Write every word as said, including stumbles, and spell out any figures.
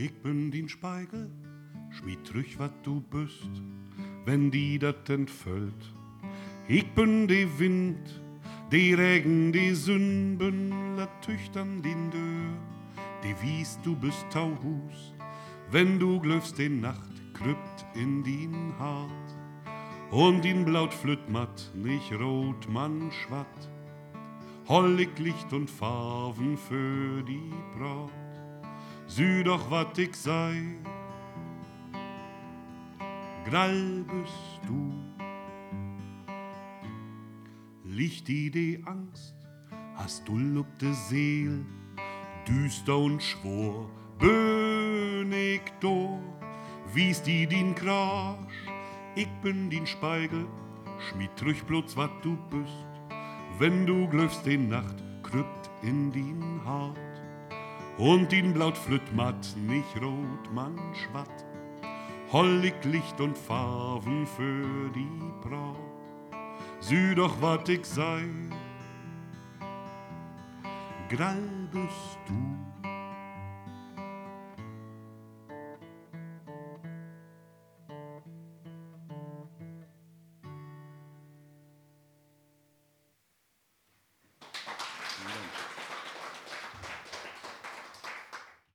Ich bin din Speigel, schmied trüch wat du bist, wenn die dat entfällt. Ich bin de Wind, de Regen, de Sünben, la tüchtern din Dör. De wies du bist Tauhus, wenn du glöfst de Nacht, krüppt in din Hart. Und din Blaut flütt matt, nicht rot, man schwatt. Hollig Licht und Farben für die Braut. Sü doch wat ich sei, grall bist du. Licht die de Angst, hast du lup de Seel, düster und schwor, bön ich do. Wies die din Krasch, ich bin din Speigel, schmied trüch bloß wat du bist. Wenn du glöfst de Nacht, krüppt in din Hart. Und din Blaut flütt matt, nicht rot, man schwatt. Hollig Licht und Farben für die Braut. Sü doch wat ich sei, grall bist du.